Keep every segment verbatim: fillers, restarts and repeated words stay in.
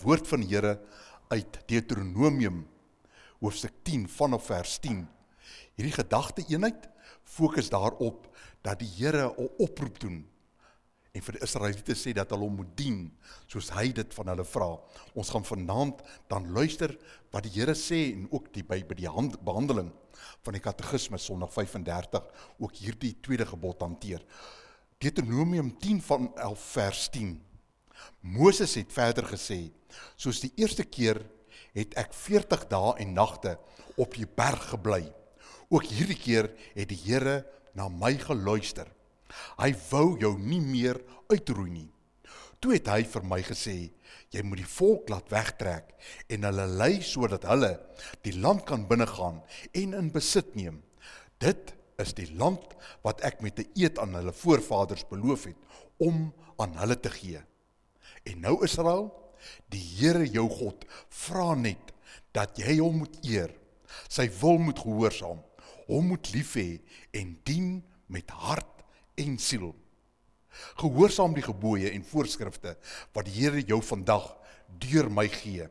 woord van die Here uit Deuteronomium, hoofstuk tien, vanaf vers tien. Hierdie gedagte eenheid fokus daarop dat die Here 'n oproep doen en vir die Israeliete sê dat hulle hom moet dien, soos hy dit van hulle vra. Ons gaan vanaand dan luister wat die Here sê en ook die, by, by die hand, behandeling van die katekismes Sondag vyf en dertig, ook hierdie tweede gebod hanteer. Deuteronomium tien van elf vers tien. Moses het verder gesê, soos die eerste keer het ek veertig dae en nagte op die berg gebly. Ook hierdie keer het die Here na my geluister. Hy wou jou nie meer uitroei nie. Toe het hy vir my gesê, jy moet die volk laat wegtrek en hulle lei sodat hulle die land kan binnegaan en in besit neem. Dit is die land wat ek met 'n eed aan hulle voorvaders beloof het om aan hulle te gee. En nou Israel, die Here jou God vra net dat jy hom moet eer, sy wil moet gehoorsaam, hom moet lief hê en dien met hart en siel. Gehoorsaam die gebooie en voorskrifte wat die Here jou vandag deur my gee.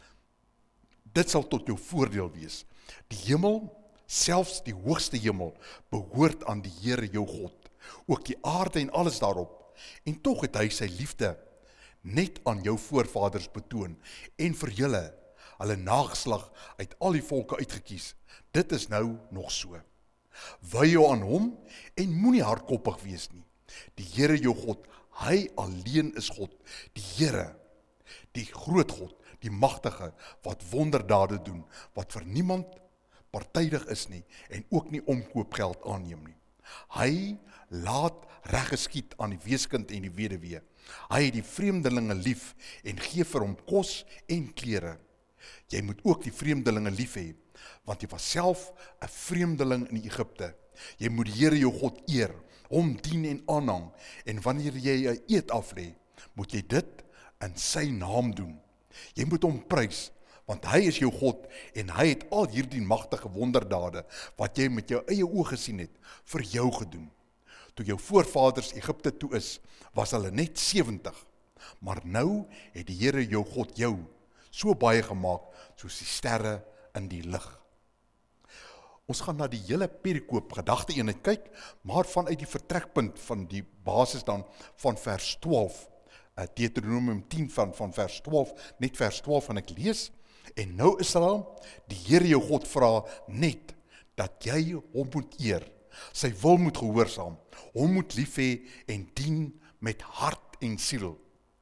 Dit sal tot jou voordeel wees. Die hemel, selfs die hoogste hemel, behoort aan die Here jou God, ook die aarde en alles daarop. En tog het hy sy liefde net aan jou voorvaders betoon en vir julle, hulle nageslag uit al die volke uitgekies. Dit is nou nog so. Wy jou aan hom en moenie hardkoppig wees nie. Die Here jou God, hy alleen is God, die Here, die groot God, die magtige, wat wonderdade doen, wat vir niemand partydig is nie, en ook nie omkoopgeld aanneem nie. Hy laat reg geskied aan die weeskind en die weduwee. Hy het die vreemdelinge lief en gee vir hom kos en klere. Jy moet ook die vreemdelinge lief hê, want jy was self 'n vreemdeling in Egipte. Jy moet die Here jou God eer, hom dien en aanhang, en wanneer jy 'n eed aflê, moet jy dit in sy naam doen. Jy moet hom prys, want hy is jou God, en hy het al hierdie magtige wonderdade, wat jy met jou eie oë gesien het, vir jou gedoen. Toe jou voorvaders Egipte toe is, was hulle net sewentig, maar nou het die Here jou God jou so baie gemaak, soos die sterre in die lig. Ons gaan na die hele perikoop gedagte eenheid kyk, maar vanuit die vertrekpunt van die basis dan van vers twaalf, Deuteronomium tien van, van vers twaalf, net vers twaalf en ek lees, en nou Israel, die Here jou God vra net, dat jy hom moet eer, sy wil moet gehoorsaam, hom moet lief hê en dien met hart en siel.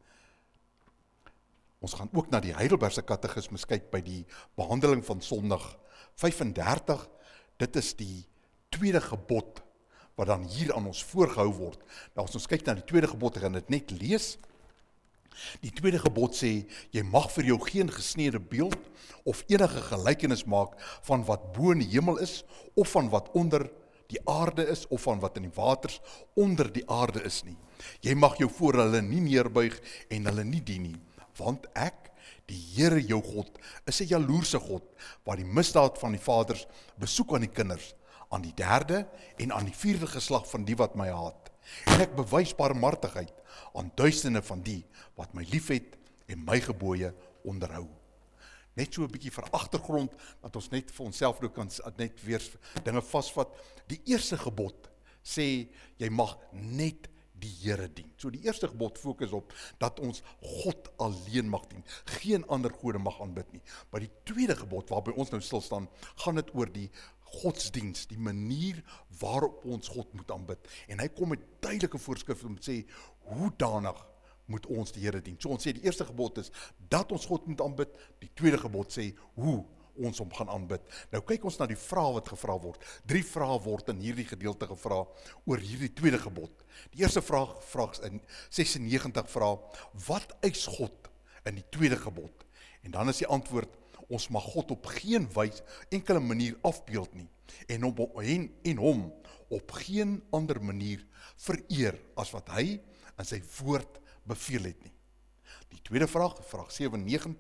Ons gaan ook na die Heidelbergse katekismes kyk by die behandeling van Sondag vyf en dertig, dit is die tweede gebod, wat dan hier aan ons voorgehou word. Nou as ons kyk na die tweede gebod, ek gaan dit net lees. Die tweede gebod sê, jy mag vir jou geen gesneede beeld, of enige gelykenis maak, van wat bo in die hemel is, of van wat onder die aarde is, of van wat in die waters onder die aarde is nie. Jy mag jou voor hulle nie neerbuig, en hulle nie dien nie, want ek, die Here jou God, is 'n jaloerse God, wat die misdaad van die vaders besoek aan die kinders, aan die derde en aan die vierde geslag van die wat my haat. En ek bewys barmhartigheid aan duisende van die wat my liefhet en my gebooie onderhou. Net so 'n bietjie vir agtergrond, dat ons net vir onsself ook kan net weer dinge vasvat. Die eerste gebod sê, jy mag net die Here dien. So die eerste gebod fokus op dat ons God alleen mag dien, geen ander gode mag aanbid nie. Maar die tweede gebod waarby ons nou stil staan, gaan dit oor die godsdiens, die manier waarop ons God moet aanbid. En hy kom met duidelike voorskrifte om te sê, hoe danig moet ons die Here dien. So ons sê die eerste gebod is dat ons God moet aanbid, die tweede gebod sê hoe ons hom gaan aanbid. Nou kyk ons na die vrae wat gevra word. Drie vrae word in hierdie gedeelte gevra oor hierdie tweede gebod. Die eerste vraag, vraag in sesennegentig vra, wat eis God in die tweede gebod? En dan is die antwoord, ons mag God op geen wys, enkele manier afbeeld nie, en, op, en, en hom op geen ander manier vereer, as wat hy in sy woord beveel het nie. Die tweede vraag, vraag sewennegentig,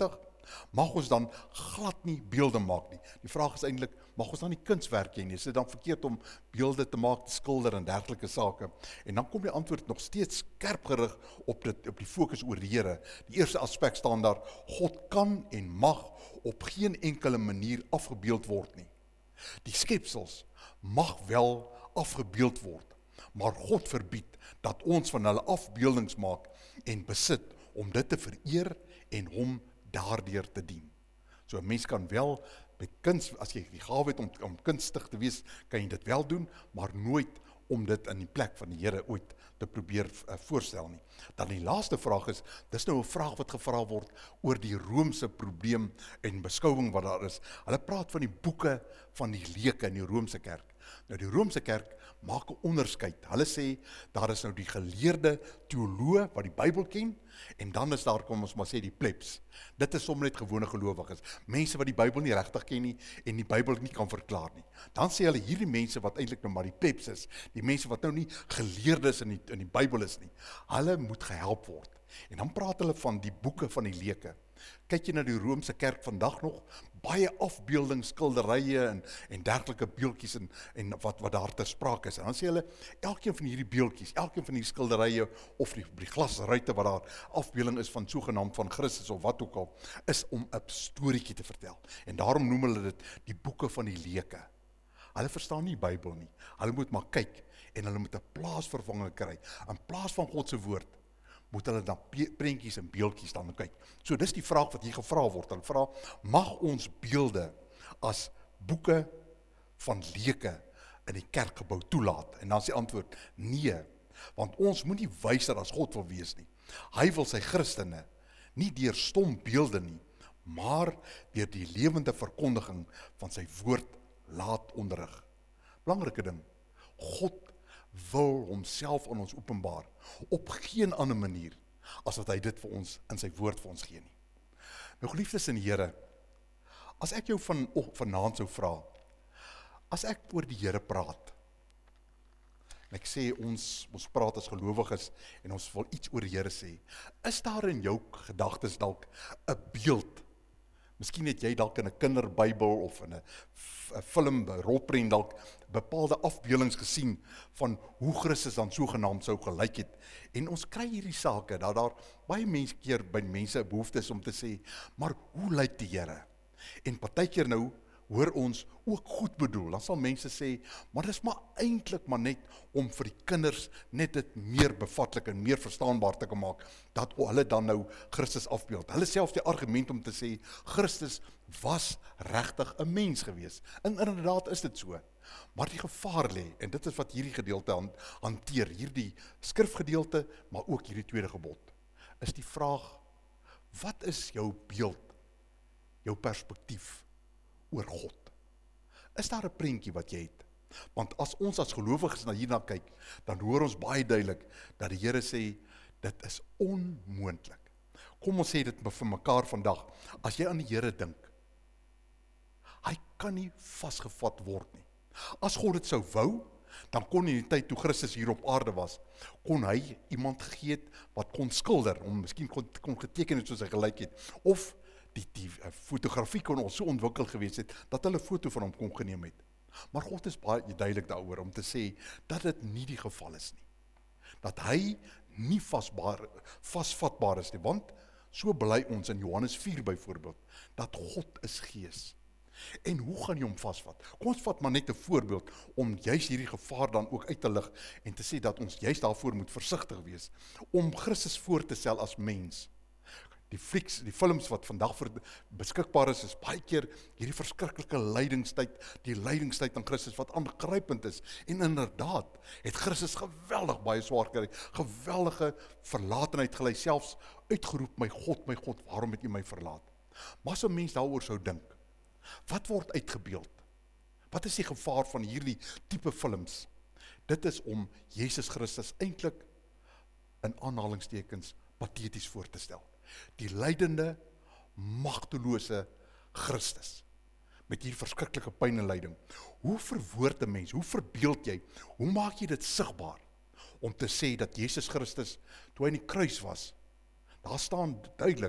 Mag ons dan glad nie beelde maak nie? Die vraag is eintlik, mag ons dan nie kunswerk hê nie? Is dit dan verkeerd om beelde te maak, te skilder en dergelike sake? En dan kom die antwoord nog steeds skerp gerig op dit, op die fokus oor die Here. Die eerste aspek staan daar: God kan en mag op geen enkele manier afgebeeld word nie. Die skepsels mag wel afgebeeld word, maar God verbied dat ons van hulle afbeeldings maak en besit om dit te vereer en hom daardeur te dien. So 'n mens kan wel met kunst, as jy die gawe het om, om kunstig te wees, kan jy dit wel doen, maar nooit om dit in die plek van die Here ooit te probeer uh, voorstel nie. Dan die laaste vraag is, dis nou 'n vraag wat gevra word oor die Romeinse probleem en beskouing wat daar is. Hulle praat van die boeke van die leuke in die Romeinse kerk. Nou die Romeinse kerk maak 'n onderskeid. Hulle sê, daar is nou die geleerde teoloë wat die Bybel ken, en dan is daar, kom ons maar sê, die plebs. Dit is sommer net gewone gelowiges, mense wat die Bybel nie regtig ken nie, en die Bybel nie kan verklaar nie. Dan sê hulle, hierdie mense wat eintlik nou maar die plebs is, die mense wat nou nie geleerdes in die, in die Bybel is nie, hulle moet gehelp word. En dan praat hulle van die boeke van die leuke. Kyk jy na die Romeinse kerk vandag nog, baie afbeeldings, skilderye en, en dergelike beeldjies en, en wat, wat daar ter sprake is. En dan sê hulle, elkeen van hierdie beeldjies, elkeen van hierdie skilderye of die, die glasruite wat daar afbeelding is van sogenaamd van Christus of wat ook al, is om 'n storieetjie te vertel. En daarom noem hulle dit die boeke van die leuke. Hulle verstaan nie die Bybel nie. Hulle moet maar kyk en hulle moet 'n plaasvervanging kry. In plaas van God se woord, moet hulle dan prentjies en beeldjies dan kyk. So dis die vraag wat hier gevra word. Hulle vra, mag ons beelde as boeke van leuke in die kerkgebou toelaat? En dan is die antwoord, nee, want ons moet nie wyser as God wil wees nie. Hy wil sy Christene nie deur stom beelde nie, maar deur die lewende verkondiging van sy woord laat onderrig. Belangrike ding, God wil homself aan ons openbaar, op geen ander manier, as wat hy dit vir ons, in sy woord vir ons gee nie. Nou geliefdes in die Here, as ek jou van, oh, vanaand sou vra, as ek oor die Here praat, en ek sê ons, ons praat as gelowiges, en ons wil iets oor die Here sê, is daar in jou gedagtes dalk 'n beeld? Miskien het jy dalk in 'n kinderbybel of in 'n film, 'n rolprent dalk bepaalde afbeeldings gesien van hoe Christus dan sogenaamd sou gelyk het. En ons kry hierdie sake dat daar baie mense keer by mense behoeftes om te sê, maar hoe lyk die Here? En partykeer nou hoor ons ook goed bedoel. Dan sal mense sê, maar dis maar eintlik maar net om vir die kinders net dit meer bevatlik en meer verstaanbaar te maak, dat hulle dan nou Christus afbeeld. Hulle self die argument om te sê, Christus was regtig 'n mens gewees. En inderdaad is dit so. Maar die gevaar lê, en dit is wat hierdie gedeelte hanteer, hierdie skrifgedeelte, maar ook hierdie tweede gebod, is die vraag, wat is jou beeld, jou perspektief oor God? Is daar 'n prentjie wat jy het? Want as ons as gelowiges na hierna kyk, dan hoor ons baie duidelik dat die Here sê, dit is onmoontlik. Kom ons sê dit vir mekaar vandag, as jy aan die Here dink, hy kan nie vasgevat word nie. As God dit sou wou, dan kon in die tyd toe Christus hier op aarde was, kon hy iemand gegee het wat kon skilder, om miskien kon, kon geteken het soos hy gelyk het, of die, die uh, fotografie kon ons so ontwikkel gewees het, dat hulle foto van hom kon geneem het. Maar God is baie duidelik daaroor om te sê, dat dit nie die geval is nie. Dat hy nie vasbaar, vasvatbaar is nie, want so bely ons in Johannes vier byvoorbeeld, dat God is gees. En hoe gaan jy hom vasvat? Kom ons vat maar net 'n voorbeeld, om juist hierdie gevaar dan ook uit te lig, en te sê dat ons juist daarvoor moet versigtig wees, om Christus voor te stel as mens. Die flieks, die films wat vandag vir beskikbaar is, is baie keer hierdie verskriklike lydingstyd, die lydingstyd aan Christus wat aangrypend is, en inderdaad, het Christus geweldig baie swaar gekry, geweldige verlatenheid gely, selfs uitgeroep, my God, my God, waarom het U my verlaat? Maar as 'n mens daaroor sou dink, wat word uitgebeeld? Wat is die gevaar van hierdie tipe films? Dit is om Jesus Christus eintlik in aanhalingstekens pateties voor te stel. Die lydende, magtelose Christus, met hierdie verskriklike pyn en lyding. Hoe verwoord 'n mens, hoe verbeeld jy, hoe maak jy dit sigbaar, om te sê dat Jesus Christus, toe hy in die kruis was, daar staan duidelik,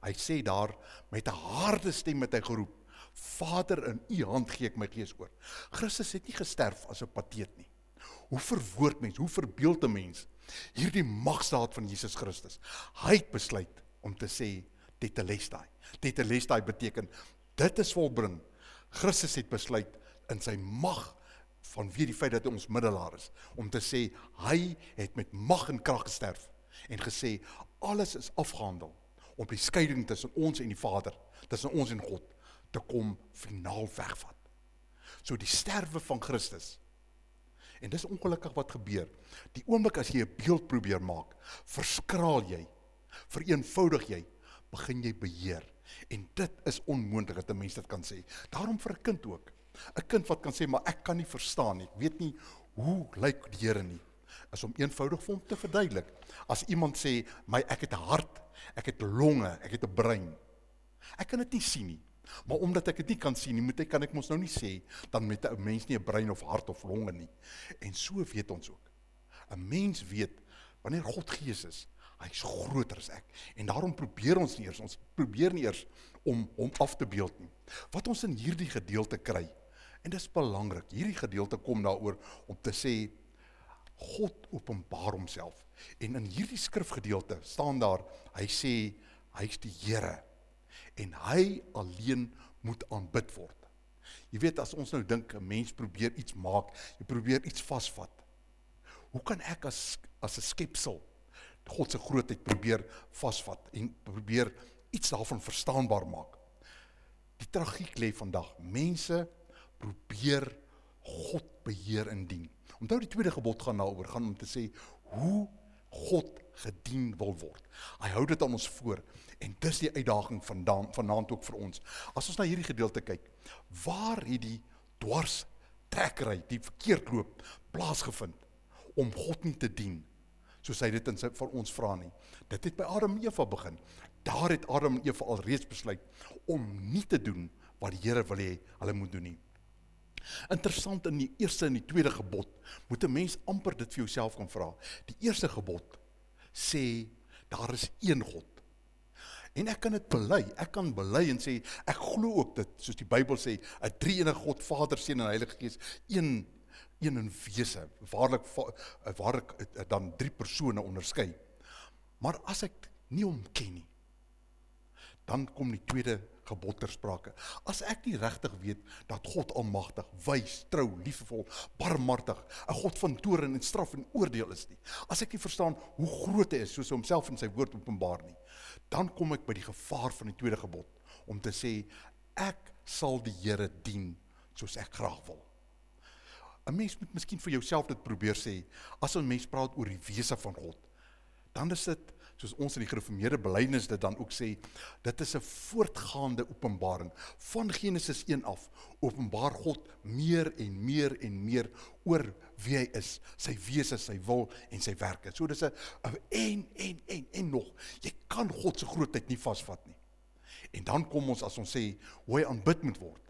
Hy sê daar, met 'n harde stem het hy geroep, Vader, in u hand gee ek my gees oor. Christus het nie gesterf as 'n pateet nie. Hoe verwoord mens, hoe verbeeld 'n mens hierdie magsdaad van Jesus Christus? Hy het besluit om te sê, tetelestai. Tetelestai beteken, dit is volbring. Christus het besluit in sy mag, vanweë die feit dat hy ons middelaar is, om te sê, hy het met mag en krag gesterf, en gesê, alles is afgehandel, om die skeiding tussen ons en die Vader, tussen ons en God, te kom finaal wegvat. So die sterwe van Christus, en dis ongelukkig wat gebeur, die oomblik as jy 'n beeld probeer maak, verskraal jy, vereenvoudig jy, begin jy beheer, en dit is onmoontlik dat 'n mens dit kan sê. Daarom vir 'n kind ook, 'n kind wat kan sê, maar ek kan nie verstaan nie, ek weet nie, hoe lyk die Here nie, is om eenvoudig vir hom te verduidelik. As iemand sê, my ek het 'n hart, ek het longe, ek het 'n brein, ek kan dit nie sien nie, maar omdat ek dit nie kan sien nie, moet ek, kan ek mos nou nie sê, dan met 'n mens nie 'n brein of hart of longe nie, en so weet ons ook, 'n mens weet, wanneer God Gees is, hy is groter as ek, en daarom probeer ons nie eers, ons probeer nie eers om hom af te beeld nie. Wat ons in hierdie gedeelte kry, en dit is belangrik, hierdie gedeelte kom daaroor om te sê, God openbaar homself, en in hierdie skrifgedeelte staan daar, hy sê, hy is die Here, en hy alleen moet aanbid word. Jy weet, as ons nou dink, 'n mens probeer iets maak, jy probeer iets vasvat, hoe kan ek as, as 'n skepsel, God se grootheid probeer vasvat, en probeer iets daarvan verstaanbaar maak? Die tragiek lê vandag, mense probeer God beheer en dien. Onthou die tweede gebod gaan daaroor, gaan om te sê, hoe God gedien wil word. Hy hou dit aan ons voor, en dis die uitdaging vandaan, vanaand ook vir ons. As ons na hierdie gedeelte kyk, waar het die dwars trekkery, die verkeerdloop, plaasgevind, om God nie te dien, soos hy dit in sy, van ons vra nie. Dit het by Adam en Eva begin. Daar het Adam en Eva al reeds besluit, om nie te doen, wat die Here wil hê, hulle moet doen nie. Interessant, in die eerste en die tweede gebod, moet 'n mens amper dit vir jouself kan vra. Die eerste gebod sê, daar is een God. En ek kan dit bely, ek kan bely en sê, ek glo ook dit, soos die Bybel sê, 'n drie-enige God, Vader, Seun en Heilige Gees, een, een in wese, waarlik, waarlik dan drie persone onderskei. Maar as ek nie hom ken nie, dan kom die tweede gebod ter sprake. As ek nie regtig weet dat God almagtig, wys, trou, liefdevol, barmhartig, 'n God van toorn en straf en oordeel is nie. As ek nie verstaan hoe groot hy is, soos hy homself in sy woord openbaar nie, dan kom ek by die gevaar van die tweede gebod, om te sê, ek sal die Here dien, soos ek graag wil. 'n Mens moet miskien vir jouself dit probeer sê, as 'n mens praat oor die wese van God, dan is dit, soos ons in die gereformeerde belydenis dit dan ook sê, dit is 'n voortgaande openbaring, van Genesis een af, openbaar God meer en meer en meer, oor wie hy is, sy wese, sy wil en sy werke. So dis 'n, en, en, en, en nog, jy kan God se grootheid nie vasvat nie. En dan kom ons, as ons sê, hoe hy aanbid moet word,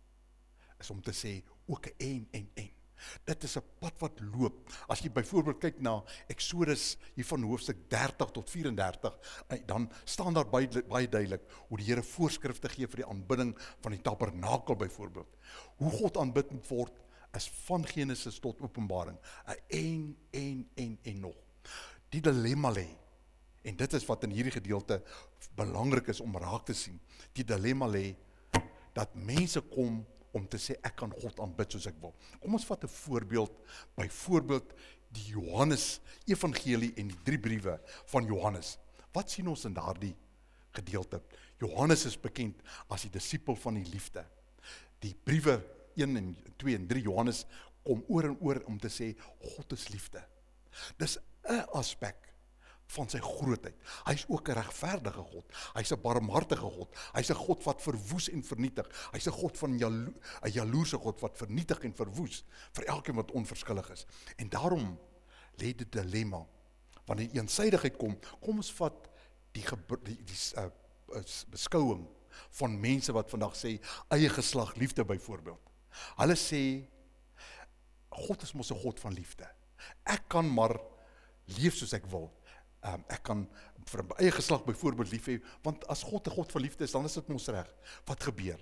is om te sê, ook 'n en, en, en. Dit is 'n pad wat loop. As jy byvoorbeeld kyk na Exodus hier van hoofstuk dertig tot vyf en dertig, dan staan daar baie, baie duidelik hoe die Here voorskrifte gee vir die aanbidding van die tabernakel byvoorbeeld. Hoe God aanbid moet word is van Genesis tot Openbaring, 'n en, en, en, en nog. Die dilemma lê, en dit is wat in hierdie gedeelte belangrik is om raak te sien. Die dilemma lê dat mense kom om te sê, ek kan God aanbid soos ek wil. Kom ons vat 'n voorbeeld, byvoorbeeld die Johannes Evangelie en die drie briewe van Johannes. Wat sien ons in daardie gedeelte? Johannes is bekend as die disipel van die liefde. Die briewe een en twee en drie Johannes kom oor en oor om te sê, God is liefde. Dis 'n aspek van sy grootheid. Hy is ook 'n regverdige God. Hy is 'n barmhartige God. Hy is 'n God wat verwoes en vernietig. Hy is 'n God van jalo, 'n jaloerse God wat vernietig en verwoes vir elkeen wat onverskillig is. En daarom lê dit dilemma. Wanneer die eensydigheid kom, kom ons vat die, die, die uh, beskouing van mense wat vandag sê eie geslag liefde byvoorbeeld. Hulle sê God is mos 'n God van liefde. Ek kan maar leef soos ek wil. Um, ek kan vir my eie geslag byvoorbeeld lief hê, want as God 'n God van liefde is, dan is dit mos reg. Wat gebeur?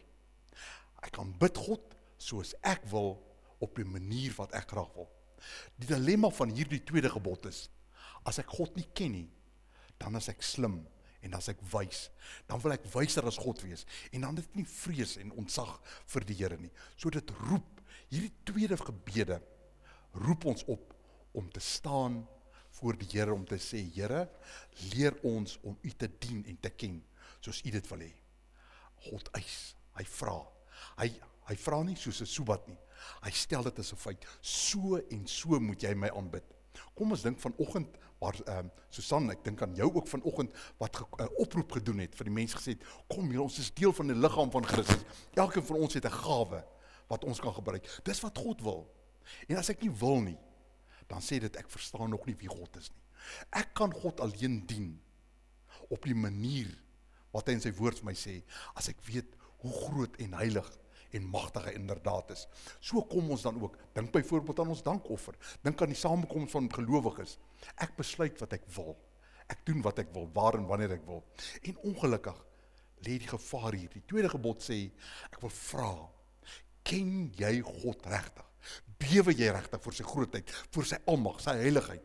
Ek kan bid God soos ek wil, op die manier wat ek graag wil. Die dilemma van hierdie tweede gebod is, as ek God nie ken nie, dan is ek slim, en as ek wys, dan wil ek wyser as God wees, en dan het ek nie vrees en ontzag vir die Here nie. So dit roep, hierdie tweede gebede, roep ons op, om te staan voor die Here, om te sê, Here, leer ons om U te dien en te ken, soos U dit wil hê. God eis, hy vra, hy, hy vra nie soos 'n soebat nie, hy stel dit as 'n feit, so en so moet jy my aanbid. Kom ons dink vanoggend, waar um, Susan, ek dink aan jou ook vanoggend, wat 'n uh, oproep gedoen het, vir die mense gesê het, kom hier, ons is deel van die liggaam van Christus, elkeen van ons het 'n gawe, wat ons kan gebruik, dis wat God wil, en as ek nie wil nie, dan sê dit, ek verstaan nog nie wie God is nie. Ek kan God alleen dien, op die manier, wat hy in sy woord vir my sê, as ek weet, hoe groot en heilig, en magtig hy inderdaad is. So kom ons dan ook, dink byvoorbeeld aan ons dankoffer, dink aan die samekoms van gelowiges, ek besluit wat ek wil, ek doen wat ek wil, waar en wanneer ek wil, en ongelukkig, lê die gevaar hier, die tweede gebod sê, ek wil vra, ken jy God regtig? Bewe jy regtig vir sy grootheid, vir sy almag, sy heiligheid?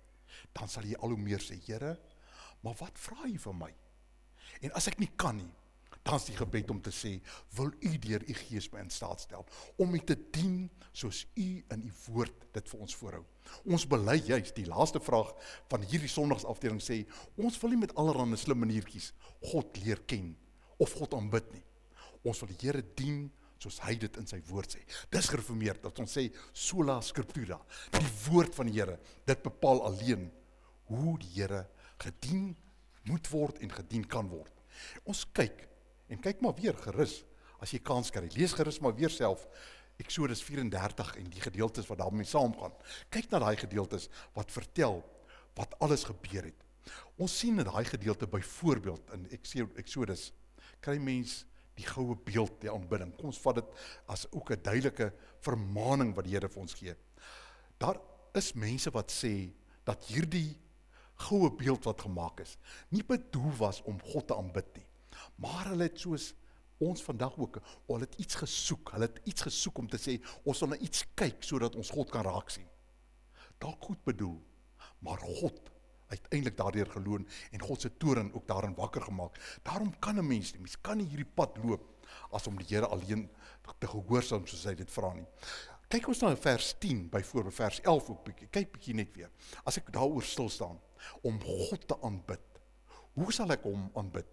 Dan sal jy al hoe meer sê, Here, maar wat vra jy van my? En as ek nie kan nie, dan is die gebed om te sê, wil U deur U Gees my in staat stel, om U te dien, soos U in U woord dit vir ons voorhou. Ons bely juist, die laaste vraag van hierdie sondagsafdeling sê, ons wil nie met allerhande slim maniertjies God leer ken, of God aanbid nie. Ons wil die Here dien, soos hy dit in sy woord sê. Dis gereformeerd, dat ons sê, sola scriptura, die woord van die Here, dit bepaal alleen, hoe die Here gedien moet word en gedien kan word. Ons kyk, en kyk maar weer gerus, as jy kans kry, lees gerus maar weer self, Eksodus vyf en dertig en die gedeeltes wat daarmee saamgaan. Kyk na daai gedeeltes wat vertel wat alles gebeur het. Ons sien in daai gedeelte byvoorbeeld in Eksodus, kry mens die goue beeld, die aanbidding. Kom ons vat dit as ook 'n duidelike vermaning wat die Here vir ons gee. Daar is mense wat sê dat hierdie goue beeld wat gemaak is, nie bedoel was om God te aanbid nie, maar hulle het soos ons vandag ook, hulle het iets gesoek, hulle het iets gesoek om te sê, ons wil na iets kyk, sodat ons God kan raak sien. Dalk goed bedoel, maar God uiteindelik daardeur geloon, en God se toorn ook daarin wakker gemaak. Daarom kan 'n mens nie, mens kan nie hierdie pad loop, as om die Here alleen te gehoorsaam, soos hy dit vra nie. Kyk ons na vers tien, byvoorbeeld vers elf ook bykie, kyk bykie net weer, as ek daaroor stil staan, om God te aanbid, hoe sal ek hom aanbid?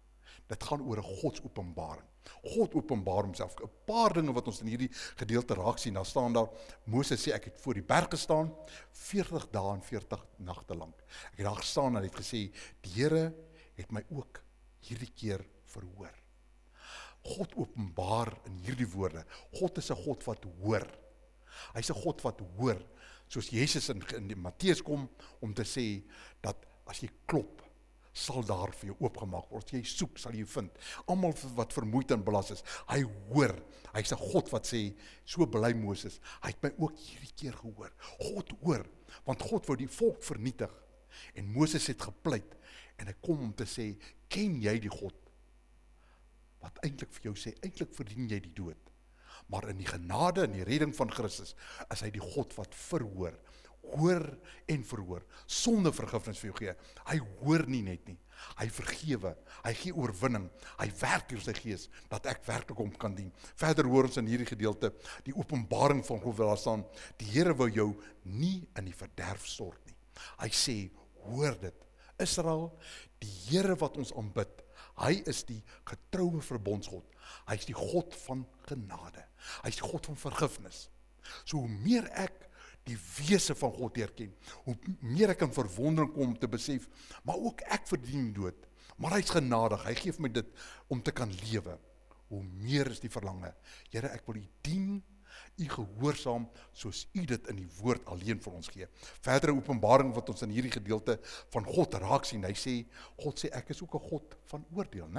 Dit gaan oor 'n Godsopenbaring. God openbaar homself. 'n Paar dinge wat ons in hierdie gedeelte raak sien. Daar staan daar, Moses sê, ek het voor die berg gestaan, veertig dae en veertig nagte lank. Ek het daar gestaan en het gesê, die Here het my ook hierdie keer verhoor. God openbaar in hierdie woorde. God is 'n God wat hoor. Hy's 'n God wat hoor. Soos Jesus in, in die Matteus kom om te sê, dat as jy klop, sal daar vir jou oopgemaak word. As jy soek, sal jy vind. Almal wat vermoeid en belas is, hy hoor. Hy's 'n God wat sê, so bely Moses, hy het my ook hierdie keer gehoor. God hoor, want God wou die volk vernietig. En Moses het gepleit, en hy kom om te sê, ken jy die God? Wat eintlik vir jou sê, eintlik verdien jy die dood. Maar in die genade en die redding van Christus, is hy die God wat verhoor. Hoor en verhoor, sonder vergifnis vir jou gee. Hy hoor nie net nie, hy vergewe, hy gee oorwinning, hy werk deur sy gees, dat ek werklik hom kan dien. Verder hoor ons in hierdie gedeelte, die openbaring van God, waar daar staan, die Here wou jou nie in die verderf stort nie. Hy sê, hoor dit, Israel, die Here wat ons aanbid, hy is die getroue verbondsgod, hy is die God van genade, hy is die God van vergifnis. So hoe meer ek die wese van God herken, hoe meer ek in verwondering kom om te besef, maar ook ek verdien dood, maar hy is genadig, hy gee my dit om te kan lewe, hoe meer is die verlange, Here, ek wil U dien, U gehoorsaam, soos U dit in die woord alleen vir ons gee. Verdere openbaring wat ons in hierdie gedeelte van God raak sien, hy sê, God sê, ek is ook 'n God van oordeel, né?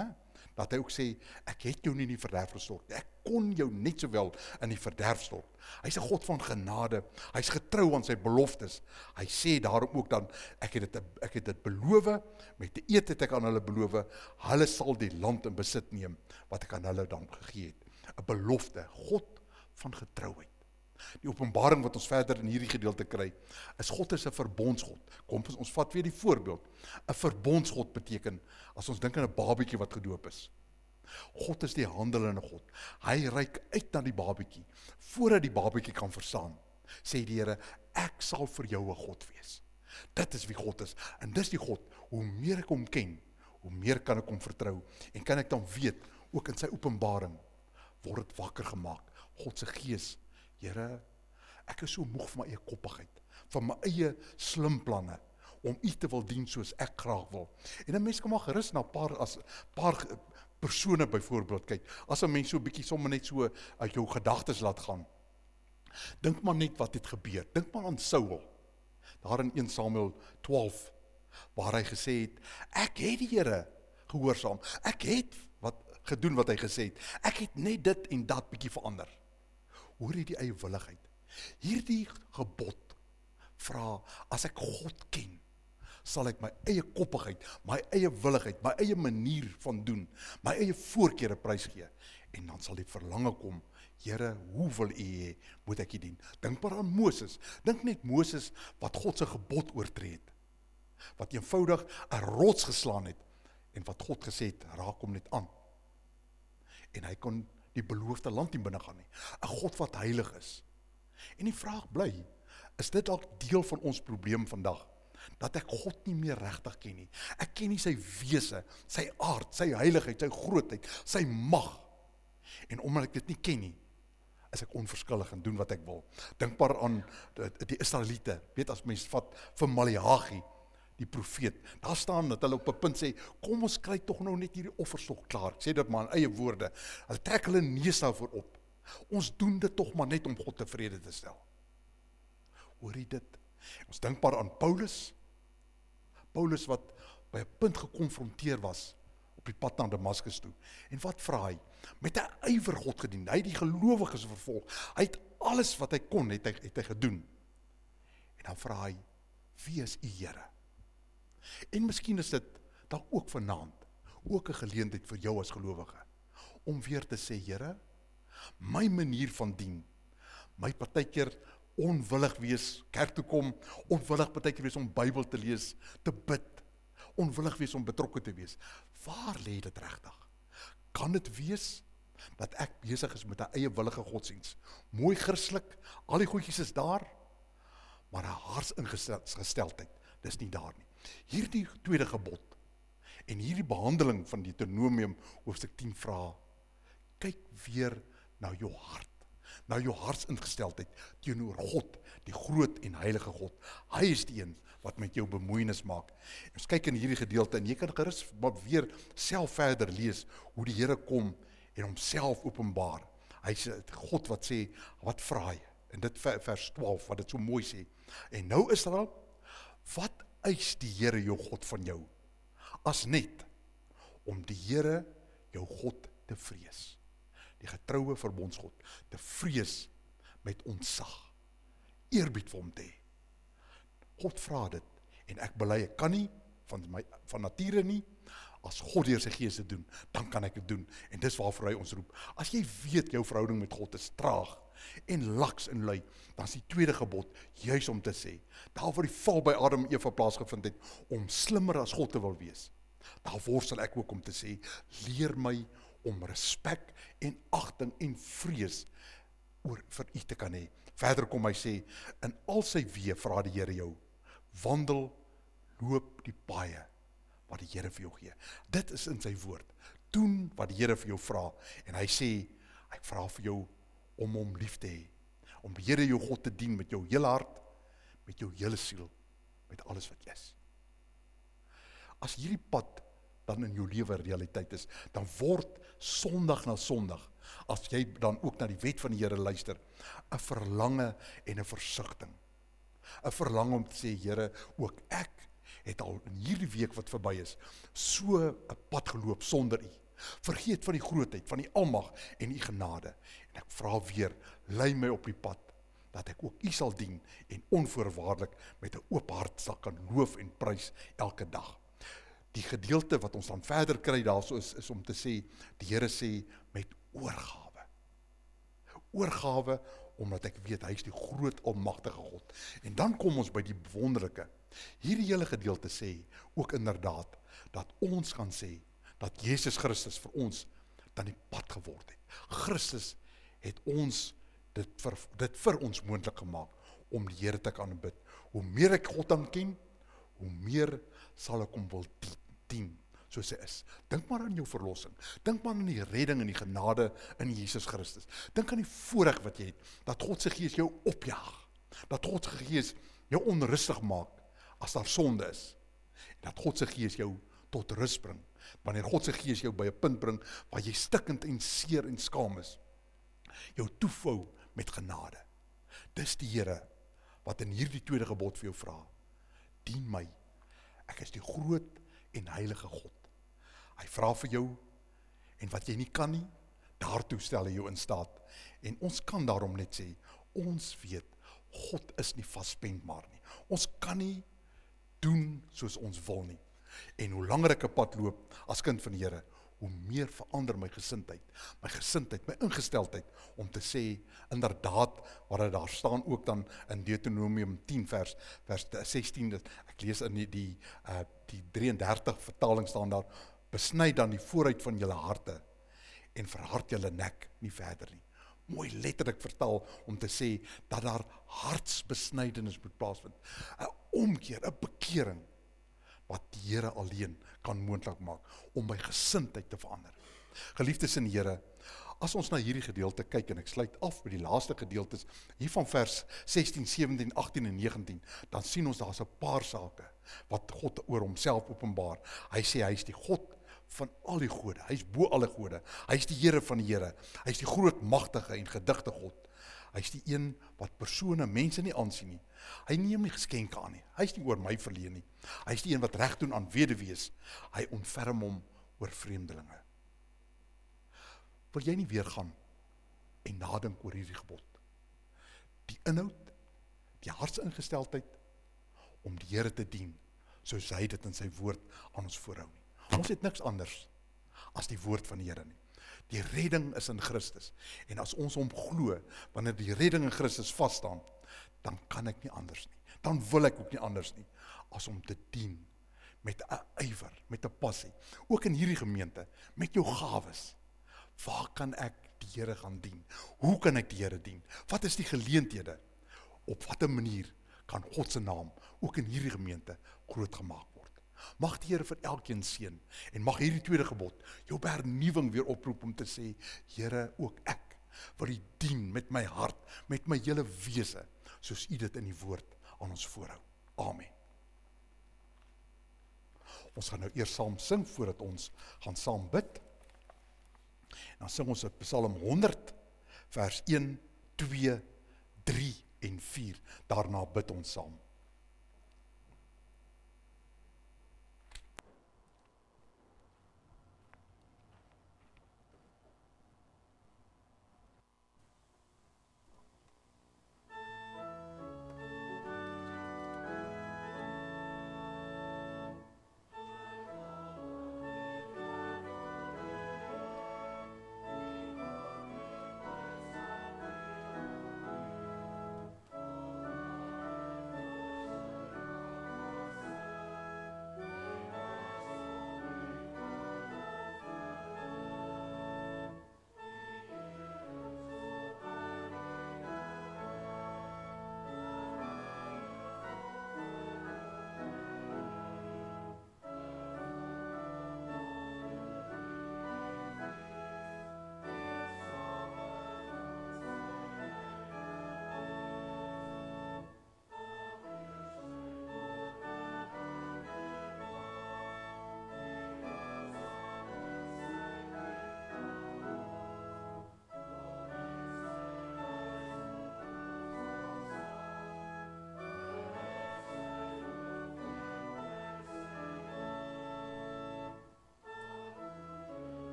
dat hy ook sê, ek het jou nie in die verderf gestort, ek kon jou net sowel in die verderf stort. Hy is 'n God van genade, hy is getrou aan sy beloftes. Hy sê daarom ook dan, ek het dit, ek het dit beloof, met die eed het ek aan hulle beloof, hulle sal die land in besit neem, wat ek aan hulle dan gegee het. 'n Belofte, God van getrouheid. Die openbaring wat ons verder in hierdie gedeelte kry, is God is 'n verbondsgod. Kom, ons vat weer die voorbeeld. 'n Verbondsgod beteken, as ons dink aan 'n babietjie wat gedoop is. God is die handelende God. Hy reik uit na die babietjie, voordat die babietjie kan verstaan, sê die Here, ek sal vir jou 'n God wees. Dit is wie God is, en dis die God, hoe meer ek hom ken, hoe meer kan ek hom vertrou, en kan ek dan weet, ook in sy openbaring, word dit wakker gemaak, God se gees, Here, ek is so moeg van my eie koppigheid, van my eie slim planne, om u te wil dien soos ek graag wil. En 'n mens kan maar gerus na 'n paar, as paar persone byvoorbeeld kyk, as 'n mens so 'n bietjie sommer net so uit jou gedagtes laat gaan. Dink maar net wat het gebeur. Dink maar aan Saul, daar in Eerste Samuel twaalf, waar hy gesê het, ek het die Here gehoorsaam, ek het wat gedoen wat hy gesê het, ek het net dit en dat bietjie verander. Hoor jy die eie willigheid? Hierdie gebod vra, as ek God ken, sal ek my eie koppigheid, my eie willigheid, my eie manier van doen, my eie voorkeure prysgee, en dan sal die verlange kom, Here, hoe wil u hê, moet ek u dien? Dink maar aan Moses, dink net Moses, wat God se gebod oortree het, wat eenvoudig 'n rots geslaan het, en wat God gesê het, raak hom net aan, en hy kon die beloofde land nie binne gaan nie, 'n God wat heilig is. En die vraag bly, is dit dalk deel van ons probleem vandag, dat ek God nie meer regtig ken nie. Ek ken nie sy wese, sy aard, sy heiligheid, sy grootheid, sy mag. En omdat ek dit nie ken nie, is ek onverskillig en doen wat ek wil. Dink maar aan die, die Israeliete, weet as mens vat vir Maleagi, die profeet, daar staan dat hulle op 'n punt sê, kom ons kry tog nou net hierdie offerstok klaar, ek sê dit maar in eie woorde, hulle trek hulle neus daarvoor op, ons doen dit tog maar net om God tevrede te stel. Hoor jy dit? Ons dink maar aan Paulus, Paulus wat by 'n punt gekonfronteer was, op die pad na Damaskus toe, en wat vra hy? Met 'n ywer God gedien, hy het die gelowiges vervolg, hy het alles wat hy kon, het hy, het hy gedoen, en dan vra hy, wie is u Here? En miskien is dit dan ook vanaand, ook 'n geleentheid vir jou as gelowige, om weer te sê, Here, my manier van dien, my partykeer onwillig wees, kerk toe kom, onwillig partykeer wees om Bybel te lees, te bid, onwillig wees om betrokke te wees, waar lê dit regtig? Kan dit wees, dat ek besig is met 'n eie willige godsdiens, mooi Christelik, al die goedjies is daar, maar 'n hartsingesteldheid, dis nie daar nie. Hierdie tweede gebod, en hierdie behandeling van Deuteronomium hoofstuk tien vra, kyk weer na jou hart, na jou hartsingesteldheid teenoor God, die groot en heilige God. Hy is die een wat met jou bemoeienis maak. Ons kyk in hierdie gedeelte, en jy kan gerus maar weer self verder lees, hoe die Here kom en homself openbaar. Hy is God wat sê, wat vra hy? En dit vers twaalf, wat dit so mooi sê. En nou Israel, wat eis die Here jou God van jou, as net om die Here jou God te vrees, die getroue verbondsgod, te vrees met ontzag, eerbied vir hom te hê. God vra dit, en ek bely, ek kan nie van, my, van nature nie, as God deur sy gees te doen, dan kan ek dit doen, en dis waarvoor hy ons roep. As jy weet jou verhouding met God is traag, en laks en lui, dan is die tweede gebod, juis om te sê, daar waar die val by Adam en Eva plaasgevind het, om slimmer as God te wil wees, daar worstel ek ook om te sê, leer my om respek en agting en vrees oor vir u te kan hê. Verder kom hy sê, in al sy weë vra die Here jou, wandel, loop die paaie wat die Here vir jou gee. Dit is in sy woord. Doen wat die Here vir jou vra, en hy sê, ek vra vir jou om hom lief te hê, om die Here jou God te dien met jou hele hart, met jou hele siel, met alles wat jy is. As hierdie pad dan in jou lewe realiteit is, dan word sondag na sondag, as jy dan ook na die wet van die Here luister, 'n verlange en 'n versigtiging. 'n Verlange om te sê, Here, ook ek het al in hierdie week wat verby is, so 'n pad geloop sonder u. Vergeet van die grootheid, van die almag en die genade. En ek vra weer, lei my op die pad, dat ek ook U sal dien en onvoorwaardelik met 'n oop hart sal kan loof en prys elke dag. Die gedeelte wat ons dan verder kry daarso is, is om te sê, die Here sê met oorgawe. Oorgawe, omdat ek weet, hy is die groot almagtige God. En dan kom ons by die wonderlike. Hierdie hele gedeelte sê ook inderdaad, dat ons gaan sê, dat Jesus Christus vir ons dan die pad geword het. Christus het ons dit vir, dit vir ons moontlik gemaak, om die Here te kan bid. Hoe meer ek God dan ken, hoe meer sal ek hom wil dien, soos hy is. Dink maar aan jou verlossing, dink maar aan die redding en die genade in Jesus Christus. Dink aan die voorreg wat jy het, dat God se Gees jou opjaag, dat God se Gees jou onrustig maak, as daar sonde is, en dat God se Gees jou tot rus bring, wanneer God se Gees jou by 'n punt bring, waar jy stikkend en seer en skaam is, jou toevou met genade. Dis die Here, wat in hierdie tweede gebod vir jou vra, dien my, ek is die groot en heilige God. Hy vra vir jou, en wat jy nie kan nie, daartoe stel hy jou in staat, en ons kan daarom net sê, ons weet, God is nie vastbendbaar nie, ons kan nie doen soos ons wil nie, en hoe langer ek 'n pad loop, as kind van die Here, hoe meer verander my gesindheid, my gesindheid, my ingesteldheid, om te sê, inderdaad, wat daar staan ook dan in Deuteronomium tien vers, vers sestien, ek lees in die, die, uh, die drieëndertig vertaling staan daar, besny dan die vooruit van julle harte, en verhard julle nek nie verder nie. Mooi letterlik vertaal, om te sê, dat daar hartsbesnydenis moet plaasvind, 'n omkeer, 'n bekering, wat die Here alleen kan moontlik maak, om my gesindheid te verander. Geliefdes in die Here, as ons na hierdie gedeelte kyk, en ek sluit af met die laaste gedeeltes, hier van vers sestien, sewentien, agttien en negentien, dan sien ons daar's 'n paar sake, wat God oor homself openbaar. Hy sê, hy is die God van al die gode, hy is bo alle gode, hy is die Here van die Here, hy is die groot, magtige en gedigte God, hy is die een wat persone, mense nie aansien nie, hy neem nie geskenke aan nie, hy is nie oor my verleen nie, hy is die een wat reg doen aan weduwees, hy ontferm hom oor vreemdelinge. Wil jy nie weer gaan en nadink oor hierdie gebod? Die inhoud, die hartsingesteldheid, om die Here te dien, soos hy dit in sy woord aan ons voorhou nie. Ons het niks anders as die woord van die Here nie. Die redding is in Christus, en as ons hom glo, wanneer die redding in Christus vasstaan, dan kan ek nie anders nie, dan wil ek ook nie anders nie, as om te dien, met 'n ywer, met 'n passie, ook in hierdie gemeente, met jou gawes. Waar kan ek die Here gaan dien? Hoe kan ek die Here dien? Wat is die geleenthede? Op watter manier kan God se naam ook in hierdie gemeente groot gemaak word? Mag die Here vir elkeen seën, en mag hierdie tweede gebod jou by hernuwing weer oproep om te sê, Here, ook ek wil U dien met my hart, met my hele wese, soos U dit in die woord aan ons voorhou. Amen. Ons gaan nou eers saam sing, voordat ons gaan saam bid. Dan sing ons uit Psalm honderd, vers een, twee, drie en vier. Daarna bid ons saam.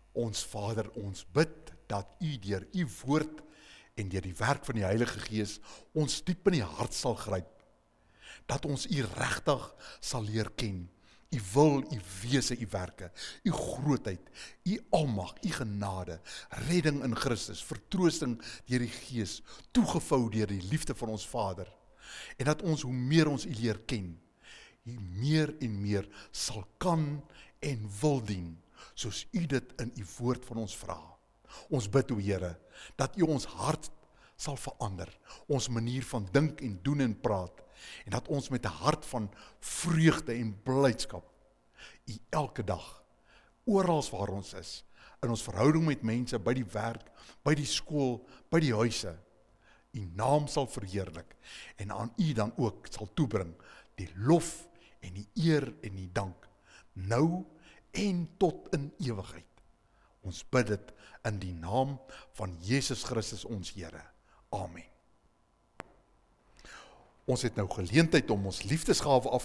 Ons Vader, ons bid dat U deur U woord en deur die werk van die Heilige Gees ons diep in die hart sal gryp. Dat ons U regtig sal leer ken. U wil, U wese, U werke, U grootheid, U almag, U genade, redding in Christus, vertroosting deur die Gees, toegevou deur die liefde van ons Vader. En dat ons, hoe meer ons U leer ken, U meer en meer sal kan en wil dien, soos U dit in U woord van ons vra. Ons bid, o Here, dat U ons hart sal verander, ons manier van dink en doen en praat, en dat ons met 'n hart van vreugde en blydskap U elke dag, oral waar ons is, in ons verhouding met mense, by die werk, by die skool, by die huise, U naam sal verheerlik, en aan U dan ook sal toebring, die lof en die eer en die dank, nou en tot in ewigheid. Ons bid dit in die naam van Jesus Christus ons Here. Amen. Ons het nou geleentheid om ons liefdesgawe af